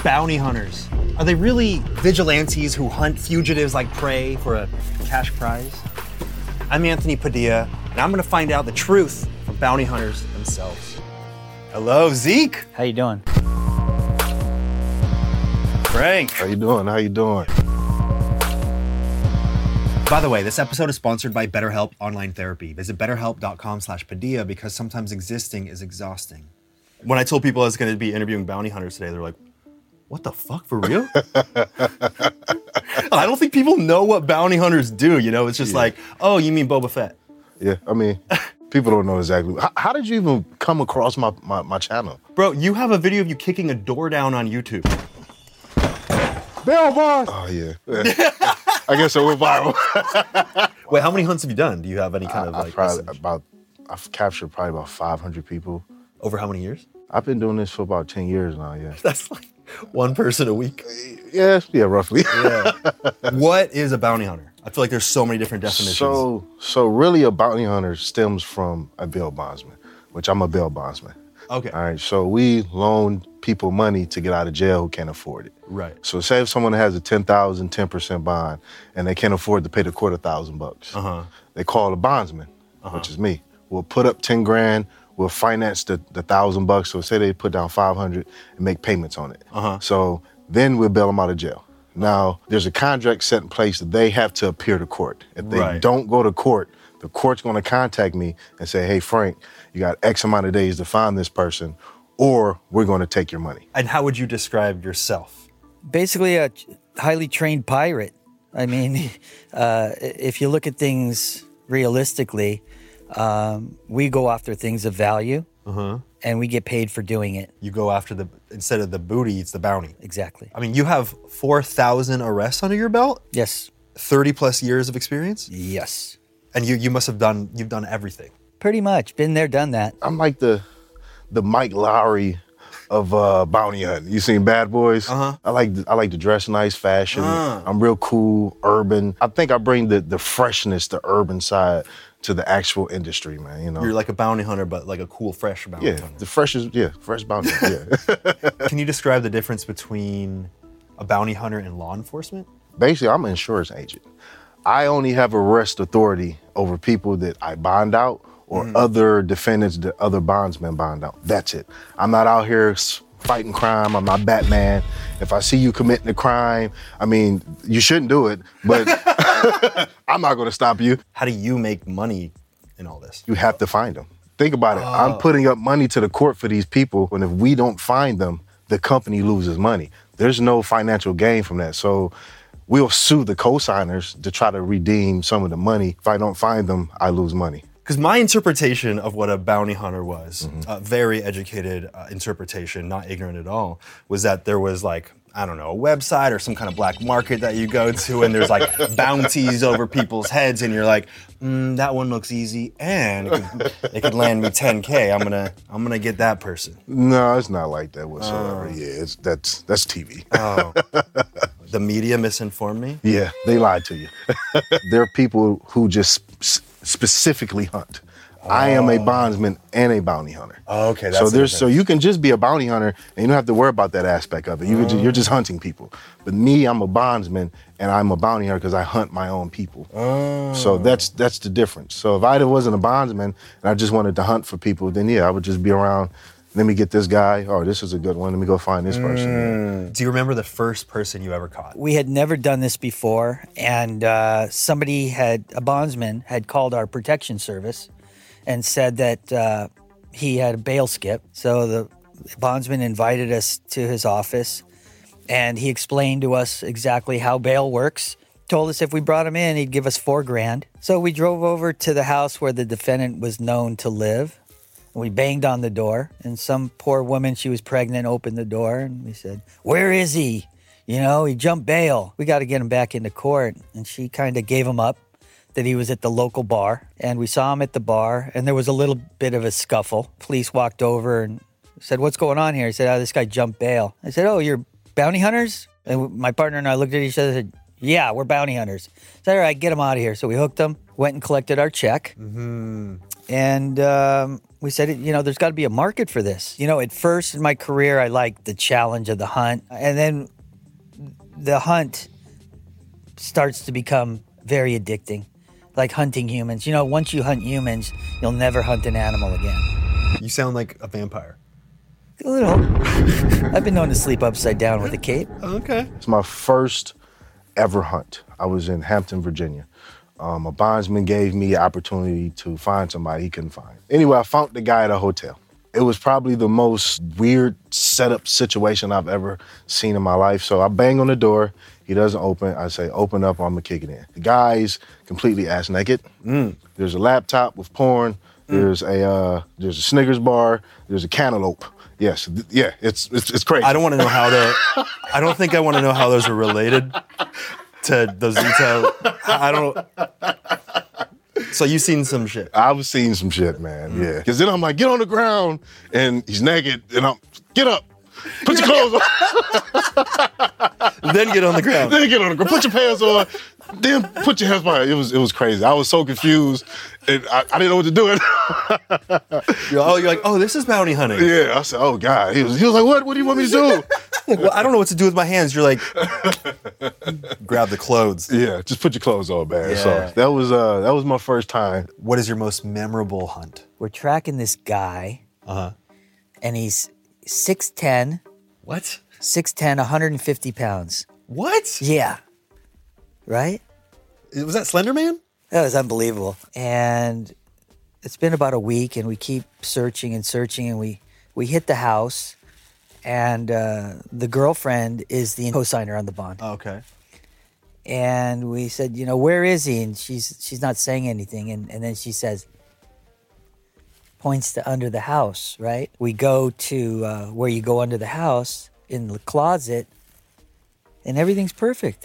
bounty hunters? Are they really vigilantes who hunt fugitives like prey for a cash prize? I'm Anthony Padilla, and I'm gonna find out the truth from bounty hunters themselves. Hello, Zeke. How you doing? Frank. How you doing? By the way, this episode is sponsored by BetterHelp Online Therapy. Visit betterhelp.com/Padilla because sometimes existing is exhausting. When I told people I was gonna be interviewing bounty hunters today, they're like, what the fuck, for real? I don't think people know what bounty hunters do, you know? It's just like, oh, you mean Boba Fett? Yeah, I mean, people don't know exactly. How did you even come across my channel? Bro, you have a video of you kicking a door down on YouTube. Bell boss! Oh, yeah. I guess it went viral. Wait, how many hunts have you done? Do you have any kind of like... I've captured probably about 500 people. Over how many years? I've been doing this for about 10 years now, yeah. That's like one person a week. Yeah, roughly. Yeah. What is a bounty hunter? I feel like there's so many different definitions. So really a bounty hunter stems from a bail bondsman, which I'm a bail bondsman. Okay. All right, so we loan people money to get out of jail who can't afford it. Right. So say if someone has a 10,000, 10% bond, and they can't afford to pay the court $1,000, they call a bondsman, which is me. We'll put up 10 grand, we'll finance the $1,000. So say they put down 500 and make payments on it. So then we'll bail them out of jail. Now, there's a contract set in place that they have to appear to court. If they don't go to court, the court's gonna contact me and say, hey, Frank, you got X amount of days to find this person, or we're gonna take your money. And how would you describe yourself? Basically a highly trained pirate. I mean, if you look at things realistically, we go after things of value, and we get paid for doing it. You go after instead of the booty, it's the bounty. Exactly. I mean, you have 4,000 arrests under your belt? Yes. 30 plus years of experience? Yes. And you've done everything. Pretty much. Been there, done that. I'm like the Mike Lowry of bounty hunting. You seen Bad Boys? I like to dress nice, fashion. I'm real cool, urban. I think I bring the freshness, the urban side to the actual industry, man. You know, you're like a bounty hunter, but like a cool, fresh bounty hunter. The freshest, fresh bounty hunter. Yeah. Can you describe the difference between a bounty hunter and law enforcement? Basically, I'm an insurance agent. I only have arrest authority over people that I bond out or other defendants that other bondsmen bond out. That's it. I'm not out here fighting crime. I'm not Batman. If I see you committing a crime, I mean, you shouldn't do it, but I'm not gonna stop you. How do you make money in all this? You have to find them. Think about it. I'm putting up money to the court for these people, and if we don't find them, the company loses money. There's no financial gain from that. So we'll sue the co-signers to try to redeem some of the money. If I don't find them, I lose money. Because my interpretation of what a bounty hunter was, a very educated interpretation, not ignorant at all, was that there was like, I don't know, a website or some kind of black market that you go to and there's like bounties over people's heads and you're like, that one looks easy and it could land me 10K. I'm gonna get that person. No, it's not like that whatsoever. That's TV. The media misinformed me? Yeah, they lied to you. There are people who just specifically hunt. I am a bondsman and a bounty hunter. Okay, that's so you can just be a bounty hunter and you don't have to worry about that aspect of it. You're just hunting people. But me, I'm a bondsman and I'm a bounty hunter because I hunt my own people. So that's the difference. So if I wasn't a bondsman and I just wanted to hunt for people, then I would just be around. Let me get this guy. Oh, this is a good one. Let me go find this person. Do you remember the first person you ever caught? We had never done this before, and a bondsman had called our protection service and said that he had a bail skip. So the bondsman invited us to his office, and he explained to us exactly how bail works. Told us if we brought him in, he'd give us $4,000. So we drove over to the house where the defendant was known to live. We banged on the door, and some poor woman, she was pregnant, opened the door, and we said, where is he? You know, he jumped bail. We got to get him back into court. And she kind of gave him up that he was at the local bar. And we saw him at the bar, and there was a little bit of a scuffle. Police walked over and said, what's going on here? He said, this guy jumped bail. I said, you're bounty hunters? And my partner and I looked at each other and said, yeah, we're bounty hunters. I said, all right, get him out of here. So we hooked him, went and collected our check. And we said, there's got to be a market for this. At first in my career, I liked the challenge of the hunt. And then the hunt starts to become very addicting, like hunting humans. Once you hunt humans, you'll never hunt an animal again. You sound like a vampire. A little. I've been known to sleep upside down with a cape. Okay. It's my first ever hunt. I was in Hampton, Virginia. A bondsman gave me an opportunity to find somebody he couldn't find. Anyway, I found the guy at a hotel. It was probably the most weird setup situation I've ever seen in my life. So I bang on the door. He doesn't open. I say, open up, or I'm gonna kick it in. The guy's completely ass naked. There's a laptop with porn. There's a Snickers bar. There's a cantaloupe. Yes, it's crazy. I don't want to know I don't think I want to know how those are related to those details. So you've seen some shit. I've seen some shit, man. Yeah. Because then I'm like, get on the ground, and he's naked, and I'm, get up, put your clothes on. Then get on the ground. Then get on the ground, put your pants on, then put your hands behind. It was crazy. I was so confused, and I didn't know what to do. You're like, oh, this is bounty hunting. Yeah, I said, oh God. He was like, what do you want me to do? Well, I don't know what to do with my hands. You're like, grab the clothes. Yeah, just put your clothes on, man. Yeah. So that was my first time. What is your most memorable hunt? We're tracking this guy, and he's 6'10", What? 6'10", 150 pounds. What? Yeah. Right? Was that Slender Man? That was unbelievable. And it's been about a week, and we keep searching and searching, and we hit the house, and the girlfriend is the co-signer on the bond. Oh, okay. And we said, where is he? And she's not saying anything. And then she says, points to under the house, right? We go to where you go under the house in the closet, and everything's perfect.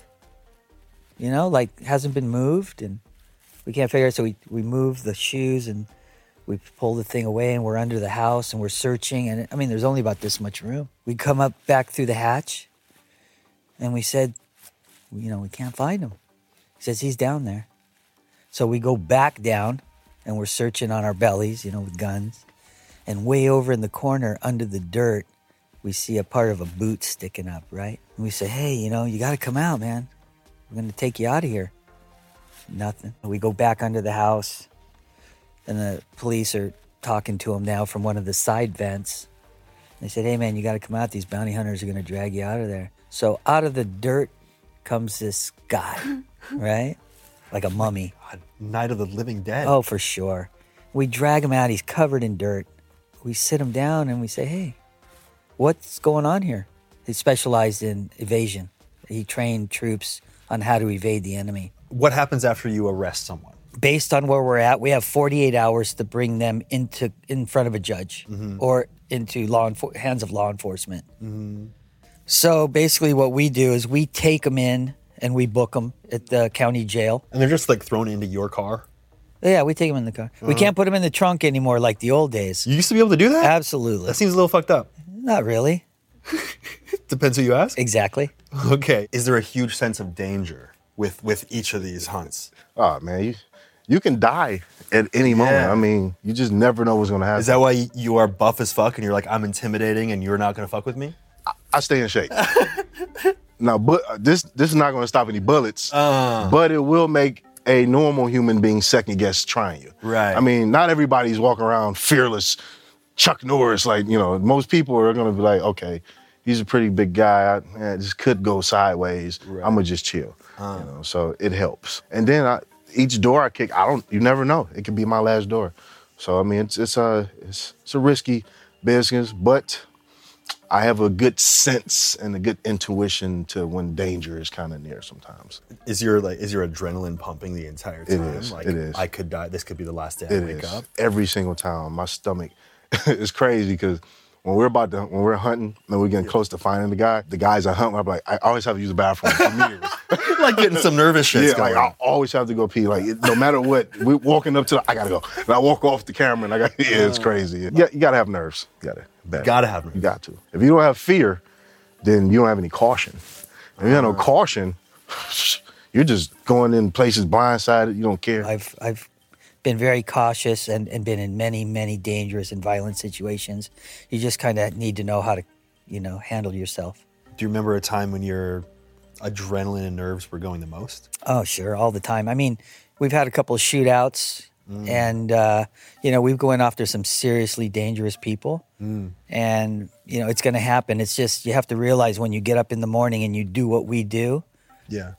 Like hasn't been moved, and we can't figure it. So we move the shoes, and we pull the thing away, and we're under the house, and we're searching. And there's only about this much room. We come up back through the hatch, and we said, we can't find him. He says, he's down there. So we go back down, and we're searching on our bellies, with guns. And way over in the corner, under the dirt, we see a part of a boot sticking up, right? And we say, hey, you got to come out, man. We're going to take you out of here. Nothing. We go back under the house, and the police are talking to him now from one of the side vents. They said, hey, man, you got to come out. These bounty hunters are going to drag you out of there. So out of the dirt comes this guy, right? Like a mummy. God, Night of the Living Dead. Oh, for sure. We drag him out. He's covered in dirt. We sit him down, and we say, hey, what's going on here? He specialized in evasion. He trained troops on how to evade the enemy. What happens after you arrest someone? Based on where we're at, we have 48 hours to bring them in front of a judge or into hands of law enforcement. So basically what we do is we take them in and we book them at the county jail. And they're just like thrown into your car? Yeah, we take them in the car. We can't put them in the trunk anymore like the old days. You used to be able to do that? Absolutely. That seems a little fucked up. Not really. Depends who you ask. Exactly. Okay. Is there a huge sense of danger with each of these hunts? Oh man, you can die at any moment. You just never know what's gonna happen. Is that why you are buff as fuck and you're like, I'm intimidating and you're not gonna fuck with me? I stay in shape. Now, but this is not gonna stop any bullets, but it will make a normal human being second guess trying you. Right. Not everybody's walking around fearless, Chuck Norris. Most people are gonna be like, okay, he's a pretty big guy. This could go sideways. Right. I'm gonna just chill. So it helps. And then each door I kick, you never know. It could be my last door. So it's a risky business, but I have a good sense and a good intuition to when danger is kind of near sometimes. Is your adrenaline pumping the entire time? It is. I could die. This could be the last day I wake up. Every single time. My stomach is crazy because when we're hunting and we're getting close to finding the guys I hunt, I'm like, I always have to use the bathroom immediately. Like getting some nervous shit. Yeah, I always have to go pee. No matter what, we're walking up to I gotta go. And I walk off the camera and it's crazy. Yeah, you gotta have nerves. You gotta have nerves. You got to. If you don't have fear, then you don't have any caution. If you have no caution, you're just going in places blindsided. You don't care. I've been very cautious and been in many, many dangerous and violent situations. You just kind of need to know how to, handle yourself. Do you remember a time when your adrenaline and nerves were going the most? Oh, sure, all the time. I mean, we've had a couple of shootouts, and, we've gone after some seriously dangerous people. And, it's going to happen. It's just you have to realize when you get up in the morning and you do what we do, Yeah.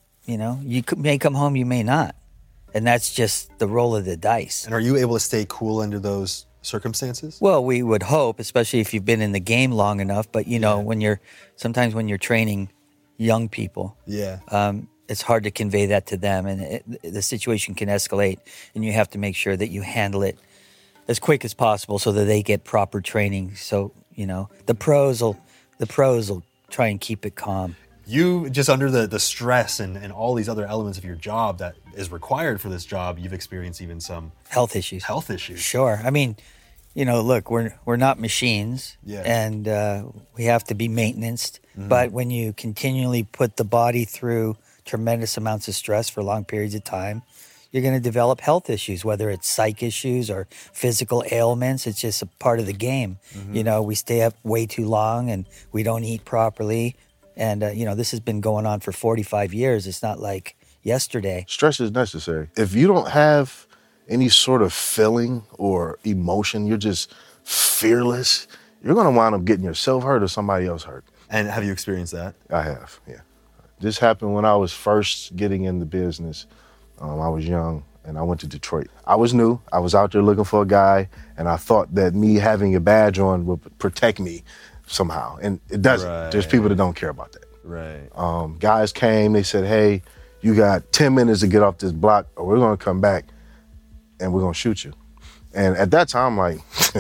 You may come home, you may not. And that's just the roll of the dice. And are you able to stay cool under those circumstances? Well, we would hope, especially if you've been in the game long enough. But, sometimes when you're training young people, it's hard to convey that to them. And the situation can escalate. And you have to make sure that you handle it as quick as possible so that they get proper training. So, the pros will try and keep it calm. You, just under the stress and all these other elements of your job that is required for this job, you've experienced even some health issues. Sure. I mean, look, we're not machines, and we have to be maintained. But when you continually put the body through tremendous amounts of stress for long periods of time, you're going to develop health issues, whether it's psych issues or physical ailments. It's just a part of the game. We stay up way too long and we don't eat properly. And, this has been going on for 45 years. It's not like yesterday. Stress is necessary. If you don't have any sort of feeling or emotion, you're just fearless, you're going to wind up getting yourself hurt or somebody else hurt. And have you experienced that? I have, yeah. This happened when I was first getting in the business. I was young, and I went to Detroit. I was new. I was out there looking for a guy, and I thought that me having a badge on would protect me somehow, and it doesn't. Right. There's people that don't care about that. Right. Guys came, they said, hey, you got 10 minutes to get off this block, or we're going to come back, and we're going to shoot you. And at that time, like,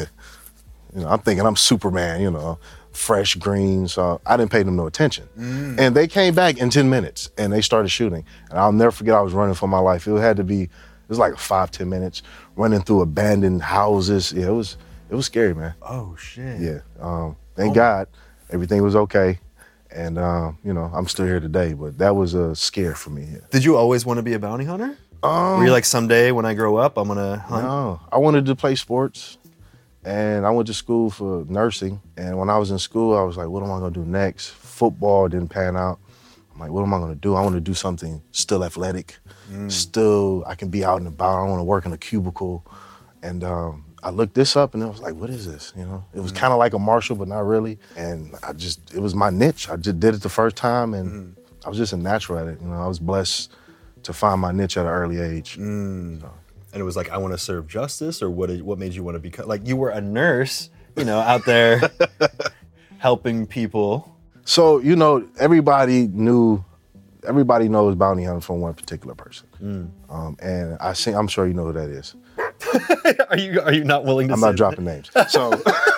I'm thinking I'm Superman, fresh green, so I didn't pay them no attention. And they came back in 10 minutes, and they started shooting. And I'll never forget, I was running for my life. It was like 5-10 minutes, running through abandoned houses. Yeah, it was scary, man. Oh, shit. Yeah. Thank God, everything was okay. And, I'm still here today, but that was a scare for me. Yeah. Did you always want to be a bounty hunter? Were you like, someday when I grow up, I'm going to hunt? No, I wanted to play sports. And I went to school for nursing. And when I was in school, I was like, what am I going to do next? Football didn't pan out. I'm like, what am I going to do? I want to do something still athletic. Still, I can be out and about. I want to work in a cubicle. And I looked this up and I was like, what is this? It was kind of like a martial, but not really. And it was my niche. I just did it the first time and I was just a natural at it. I was blessed to find my niche at an early age. So. And it was like, I want to serve justice, or what made you want to become, like, you were a nurse, out there helping people. So, everybody knows bounty hunting from one particular person. And I'm sure you know who that is. Are you not willing to I'm say not dropping names. So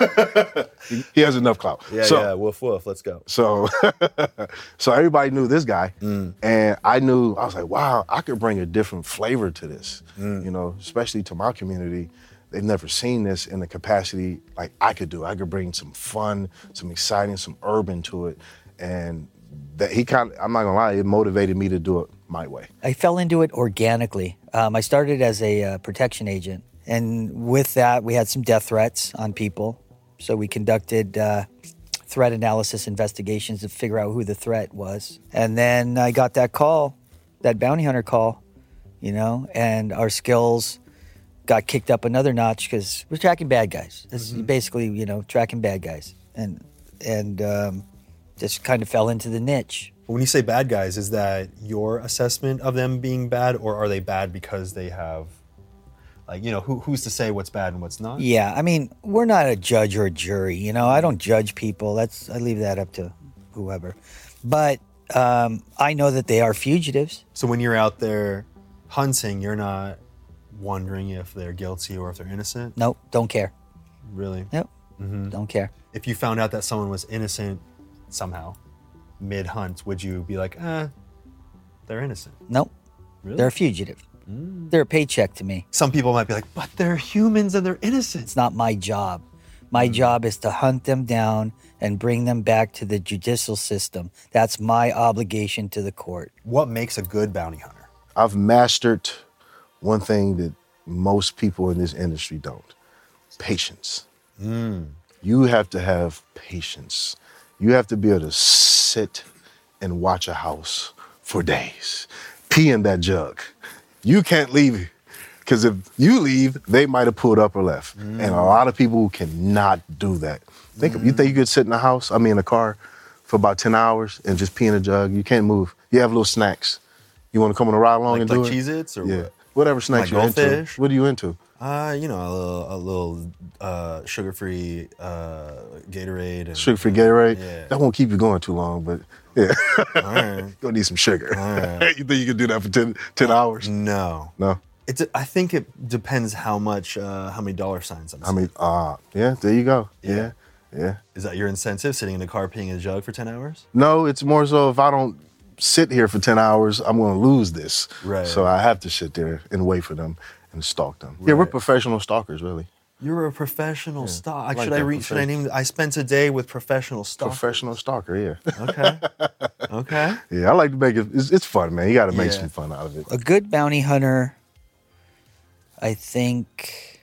he has enough clout. Yeah, woof, woof, let's go. So everybody knew this guy. And I was like, wow, I could bring a different flavor to this, especially to my community. They've never seen this in the capacity like I could do. I could bring some fun, some exciting, some urban to it. And that I'm not gonna lie, it motivated me to do it my way. I fell into it organically. I started as a protection agent. And with that, we had some death threats on people. So we conducted threat analysis investigations to figure out who the threat was. And then I got that call, that bounty hunter call, and our skills got kicked up another notch because we're tracking bad guys. This is basically, tracking bad guys. And just kind of fell into the niche. When you say bad guys, is that your assessment of them being bad, or are they bad because they have, like, who's to say what's bad and what's not? Yeah, I mean, we're not a judge or a jury. I don't judge people. I leave that up to whoever. But I know that they are fugitives. So when you're out there hunting, you're not wondering if they're guilty or if they're innocent? Nope, don't care. Really? Nope, don't care. If you found out that someone was innocent somehow, mid-hunt, would you be like, they're innocent? Nope. Really? They're a fugitive. They're a paycheck to me. Some people might be like, but they're humans and they're innocent. It's not my job. My job is to hunt them down and bring them back to the judicial system. That's my obligation to the court. What makes a good bounty hunter? I've mastered one thing that most people in this industry don't. Patience. You have to have patience. You have to be able to sit and watch a house for days. Pee in that jug. You can't leave, because if you leave, they might have pulled up or left. And a lot of people cannot do that. You think you could sit in a car for about 10 hours and just pee in a jug? You can't move. You have little snacks. You want to come on a ride along and do like it? Cheez-Its or what? Whatever snacks you're into. Goldfish? What are you into? A little sugar-free Gatorade. And, Sugar-free Gatorade? Yeah. That won't keep you going too long, but yeah. All right. You're gonna need some sugar. All right. You think you can do that for 10 hours? No. No? I think it depends how many dollar signs I'm seeing. Yeah, there you go. Yeah. Yeah. Is that your incentive, sitting in a car peeing in a jug for 10 hours? No, it's more so if I don't sit here for 10 hours, I'm gonna lose this. Right. So I have to sit there and wait for them and stalk them. Yeah, we're Right. professional stalkers, really. You're a professional stalker. like Should I name? I spent a day with professional stalkers. Professional stalker, yeah. Okay. Okay. Yeah, I like to make it, it's fun, man. You gotta make Yeah. some fun out of it. A good bounty hunter, I think,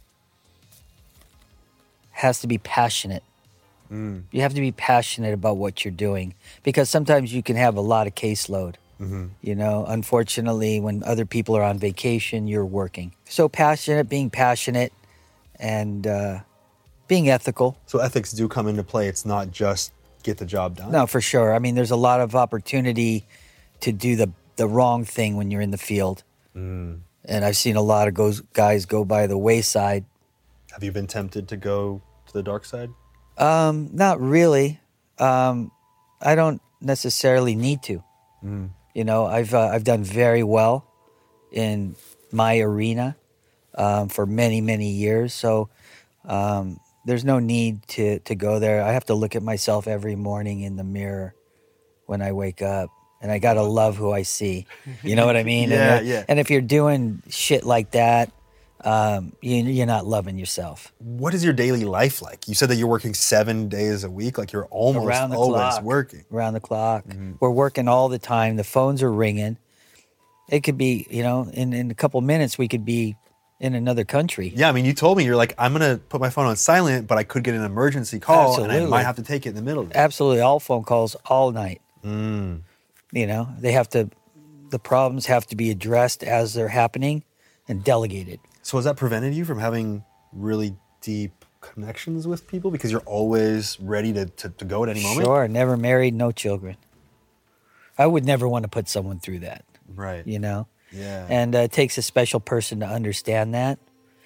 has to be passionate. You have to be passionate about what you're doing, because sometimes you can have a lot of caseload. You know, unfortunately, when other people are on vacation, you're working. So being passionate and being ethical. So ethics do come into play. It's not just get the job done. No, for sure. I mean, there's a lot of opportunity to do the wrong thing when you're in the field. And I've seen a lot of guys go by the wayside. Have you been tempted to go to the dark side? Not really. I don't necessarily need to. You know, I've done very well in my arena for many, many years. So there's no need to go there. I have to look at myself every morning in the mirror when I wake up, and I gotta love who I see. You know what I mean? Yeah. And if you're doing shit like that, you're not loving yourself. What is your daily life like? You said that you're working 7 days a week. Like you're almost Around the always clock. working. Around the clock. We're working all the time. The phones are ringing. It could be, you know, in a couple minutes we could be in another country. Yeah, I mean, you told me, you're like, I'm going to put my phone on silent, but I could get an emergency call and I Absolutely. might have to take it in the middle of it. Absolutely, all phone calls all night. You know, the problems have to be addressed as they're happening and delegated. So has that prevented you from having really deep connections with people because you're always ready to go at any moment? Sure, never married, no children. I would never want to put someone through that, Right. you know? Yeah. And it takes a special person to understand that.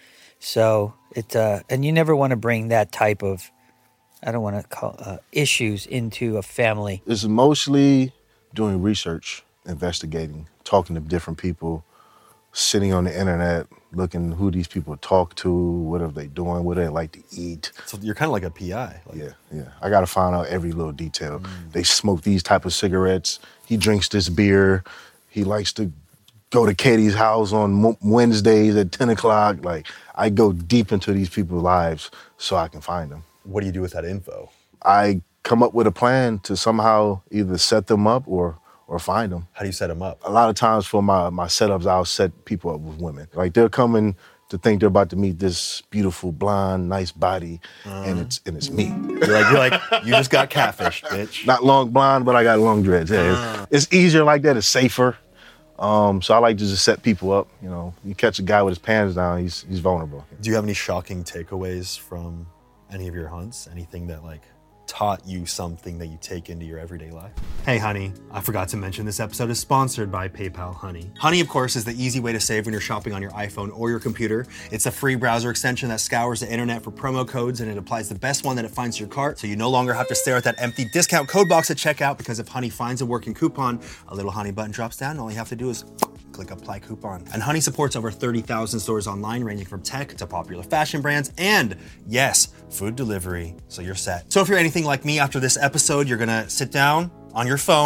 So and you never want to bring that type of, I don't want to call issues into a family. It's mostly doing research, investigating, talking to different people, sitting on the internet, looking who these people talk to, what are they doing, what do they like to eat. So you're kind of like a PI. Like, Yeah. I got to find out every little detail. They smoke these type of cigarettes. He drinks this beer. He likes to go to Katie's house on Wednesdays at 10 o'clock. Like, I go deep into these people's lives so I can find them. What do you do with that info? I come up with a plan to somehow either set them up or find them. How do you set them up? A lot of times for my setups, I'll set people up with women. Like, they're coming to think they're about to meet this beautiful, blonde, nice body, and it's me. You're like, you just got catfished, bitch. Not long blonde, but I got long dreads. Yeah, it's easier like that. It's safer. So I like to just set people up. You know, you catch a guy with his pants down, he's vulnerable. Do you have any shocking takeaways from any of your hunts? Anything that like taught you something that you take into your everyday life? Hey, honey, I forgot to mention this episode is sponsored by PayPal Honey. Honey, of course, is the easy way to save when you're shopping on your iPhone or your computer. It's a free browser extension that scours the internet for promo codes, and it applies the best one that it finds to your cart, so you no longer have to stare at that empty discount code box at checkout, because if Honey finds a working coupon, a little Honey button drops down, and all you have to do is click apply coupon. And Honey supports over 30,000 stores online, ranging from tech to popular fashion brands, and yes, food delivery, so you're set. So if you're anything like me, after this episode, you're gonna sit down on your phone,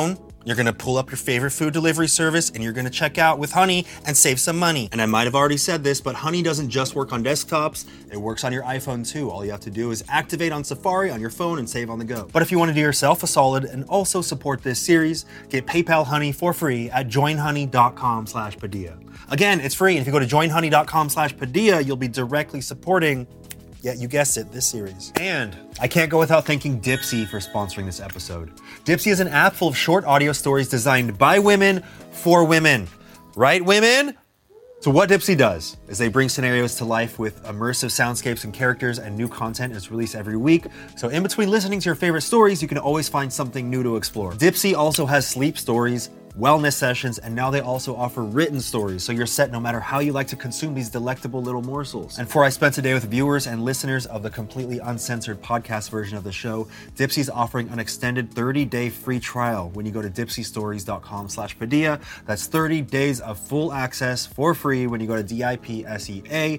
You're gonna pull up your favorite food delivery service and you're gonna check out with Honey and save some money. And I might have already said this, but Honey doesn't just work on desktops, it works on your iPhone too. All you have to do is activate on Safari on your phone and save on the go. But if you wanna do yourself a solid and also support this series, get PayPal Honey for free at joinhoney.com/Padilla. Again, it's free, and if you go to joinhoney.com/Padilla, you'll be directly supporting, yeah, you guessed it, this series. And I can't go without thanking Dipsea for sponsoring this episode. Dipsea is an app full of short audio stories designed by women for women. Right, women? So what Dipsea does is they bring scenarios to life with immersive soundscapes and characters, and new content is released every week. So in between listening to your favorite stories, you can always find something new to explore. Dipsea also has sleep stories, wellness sessions, and now they also offer written stories, so you're set no matter how you like to consume these delectable little morsels. And for I Spent Today with viewers and listeners of the completely uncensored podcast version of the show, Dipsea's offering an extended 30-day free trial when you go to dipseastories.com/Padilla. That's 30 days of full access for free when you go to DIPSEA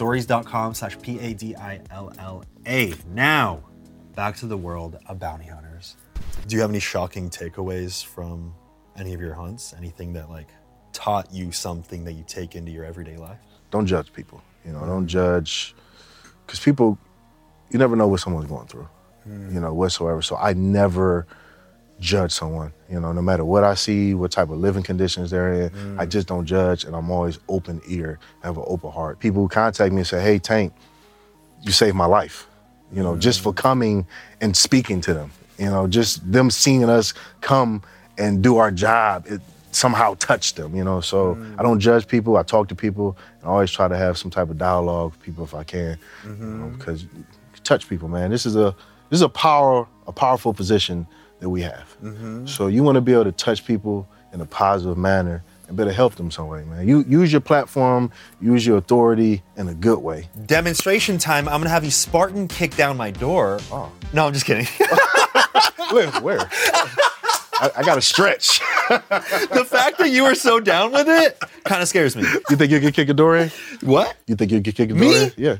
stories.com/PADILLA. Now, back to the world of bounty hunters. Do you have any shocking takeaways from any of your hunts? Anything that like taught you something that you take into your everyday life? Don't judge people. Don't judge, because people, you never know what someone's going through, whatsoever. So I never judge someone, no matter what I see, what type of living conditions they're in. I just don't judge, and I'm always open ear, have an open heart. People who contact me and say, hey, Tank, you saved my life, just for coming and speaking to them, just them seeing us come and do our job, it somehow touched them, So I don't judge people. I talk to people and I always try to have some type of dialogue with people if I can, because you touch people, man. This is a powerful position that we have. So you want to be able to touch people in a positive manner and better help them some way, man. You use your platform, use your authority in a good way. Demonstration time. I'm gonna have you Spartan kick down my door. Oh. No, I'm just kidding. Where? I got to stretch. The fact that you were so down with it kind of scares me. You think you could kick a door in? What? You think you could kick a door Me? in? Yeah.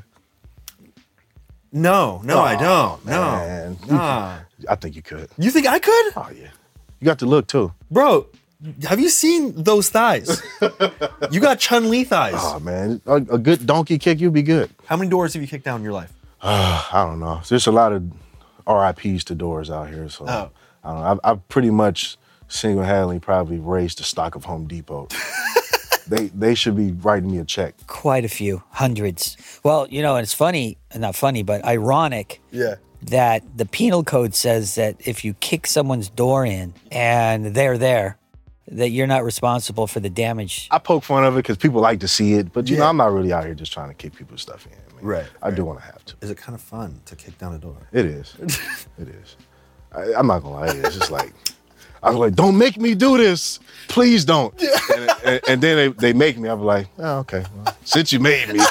No, I don't. Man. No. Nah. I think you could. You think I could? Oh, yeah. You got the look, too. Bro, have you seen those thighs? You got Chun-Li thighs. Oh, man. A good donkey kick, you'd be good. How many doors have you kicked down in your life? I don't know. There's a lot of RIPs to doors out here, so I don't know. I've pretty much single-handedly probably raised the stock of Home Depot. They should be writing me a check. Quite a few, hundreds. Well, and it's funny, not funny, but ironic that the penal code says that if you kick someone's door in and they're there, that you're not responsible for the damage. I poke fun of it because people like to see it, but I'm not really out here just trying to kick people's stuff in. I do want to have to. Is it kind of fun to kick down a door? It is. It is. I'm not gonna lie. It's just like, I was like, don't make me do this. Please don't. And then they make me. I'm like, oh, okay. Well, since you made me.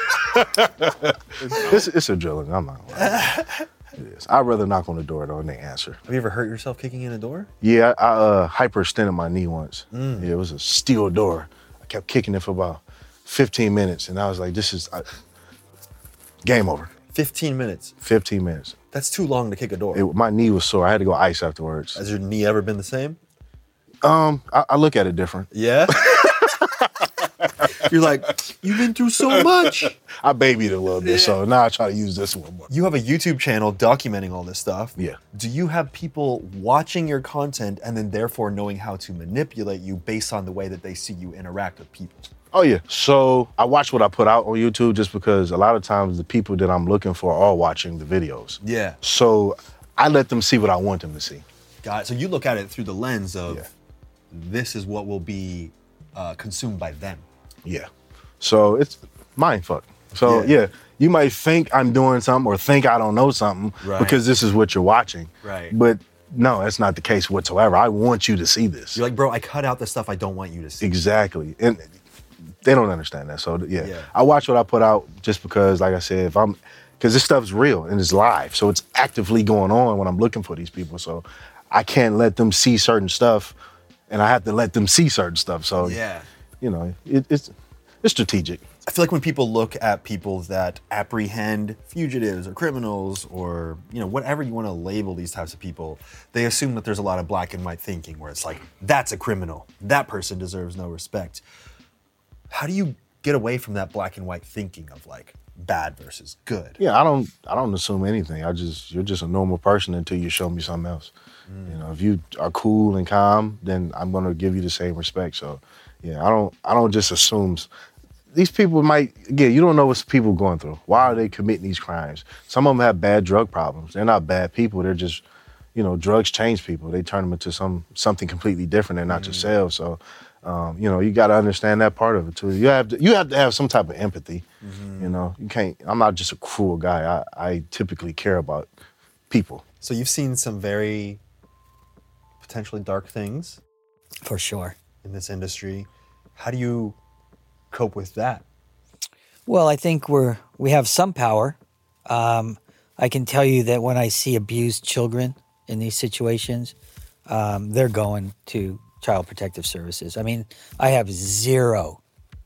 It's a drilling. I'm not gonna lie. It is. I'd rather knock on the door though and they answer. Have you ever hurt yourself kicking in a door? Yeah, I hyperextended my knee once. Yeah, it was a steel door. I kept kicking it for about 15 minutes, and I was like, this is game over. 15 minutes? 15 minutes. That's too long to kick a door. My knee was sore. I had to go ice afterwards. Has your knee ever been the same? I look at it different. Yeah? You're like, you've been through so much. I babied it a little bit, so now I try to use this one more. You have a YouTube channel documenting all this stuff. Yeah. Do you have people watching your content and then therefore knowing how to manipulate you based on the way that they see you interact with people? Oh, yeah. So I watch what I put out on YouTube just because a lot of times the people that I'm looking for are watching the videos. Yeah. So I let them see what I want them to see. Got it. So you look at it through the lens of this is what will be consumed by them. Yeah. So it's mind fuck. So yeah, you might think I'm doing something or think I don't know something because this is what you're watching. Right. But no, that's not the case whatsoever. I want you to see this. You're like, bro, I cut out the stuff I don't want you to see. Exactly. And they don't understand that. So yeah, I watch what I put out just because, like I said, because this stuff's real and it's live. So it's actively going on when I'm looking for these people. So I can't let them see certain stuff and I have to let them see certain stuff. So, yeah. You know, it's strategic. I feel like when people look at people that apprehend fugitives or criminals or, whatever you want to label these types of people, they assume that there's a lot of black and white thinking where it's like, that's a criminal. That person deserves no respect. How do you get away from that black and white thinking of like bad versus good? Yeah, I don't assume anything. You're just a normal person until you show me something else. If you are cool and calm, then I'm gonna give you the same respect. So, yeah, I don't just assume. These people you don't know what people going through. Why are they committing these crimes? Some of them have bad drug problems. They're not bad people. They're just, drugs change people. They turn them into something completely different than not yourself. So, you got to understand that part of it too. You have to have some type of empathy. You can't. I'm not just a cruel guy. I typically care about people. So you've seen some very potentially dark things For sure. in this industry. How do you cope with that? Well, I think we have some power. I can tell you that when I see abused children in these situations, they're going to Child Protective Services. I mean, I have zero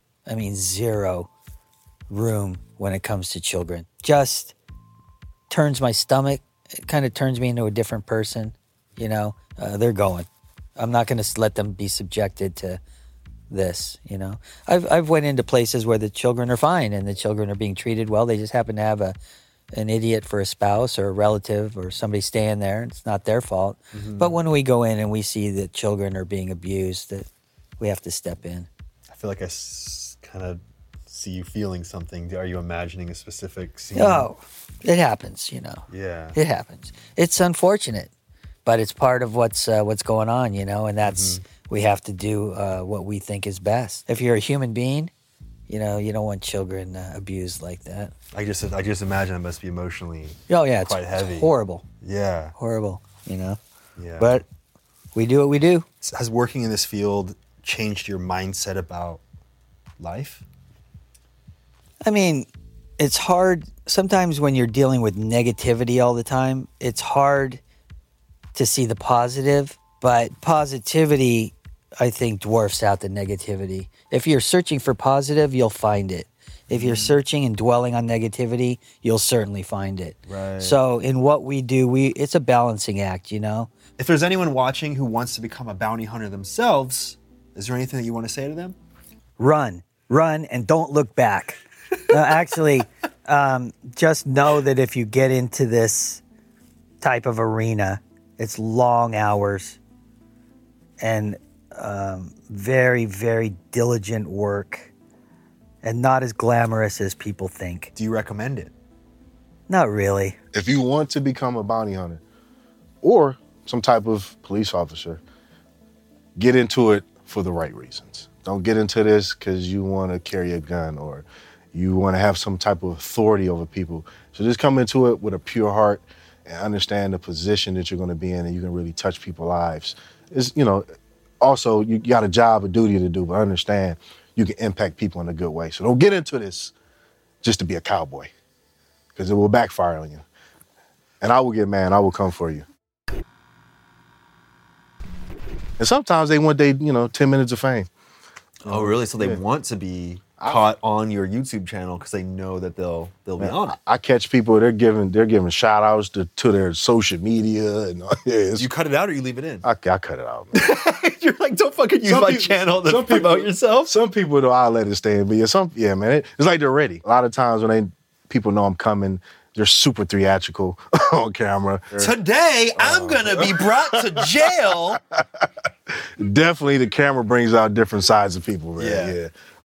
room when it comes to children. Just turns my stomach. It kind of turns me into a different person. They're going. I'm not going to let them be subjected to this. I've went into places where the children are fine and the children are being treated well. They just happen to have an idiot for a spouse or a relative or somebody staying there. It's not their fault. But when we go in and we see that children are being abused, that we have to step in. I feel like I kind of see you feeling something. Are you imagining a specific scene? Oh, it happens. Yeah. It happens. It's unfortunate, but it's part of what's going on. And that's we have to do what we think is best. If you're a human being, you don't want children abused like that. I just imagine it must be emotionally quite heavy. It's horrible. Yeah. Horrible, Yeah. But we do what we do. Has working in this field changed your mindset about life? I mean, it's hard. Sometimes when you're dealing with negativity all the time, it's hard to see the positive. But positivity, I think, dwarfs out the negativity. If you're searching for positive, you'll find it. If you're searching and dwelling on negativity, you'll certainly find it. Right. So in what we do, it's a balancing act, If there's anyone watching who wants to become a bounty hunter themselves, is there anything that you want to say to them? Run, and don't look back. No, actually, just know that if you get into this type of arena, it's long hours and very, very diligent work and not as glamorous as people think. Do you recommend it? Not really. If you want to become a bounty hunter or some type of police officer, get into it for the right reasons. Don't get into this because you want to carry a gun or you want to have some type of authority over people. So just come into it with a pure heart and understand the position that you're going to be in and you can really touch people's lives. Also, you got a job, a duty to do, but understand you can impact people in a good way. So don't get into this just to be a cowboy because it will backfire on you. And I will get mad. I will come for you. And sometimes they want 10 minutes of fame. Oh, really? So they want to be caught on your YouTube channel because they know that they'll be on it. I catch people, they're giving shout outs to their social media. And You cut it out or you leave it in? I cut it out, man. You're like, don't fucking use my channel to promote yourself. Some people, though, I'll let it stay in. But man, it's like they're ready. A lot of times when people know I'm coming, they're super theatrical on camera. Today, I'm going to be brought to jail. Definitely the camera brings out different sides of people, man. Yeah.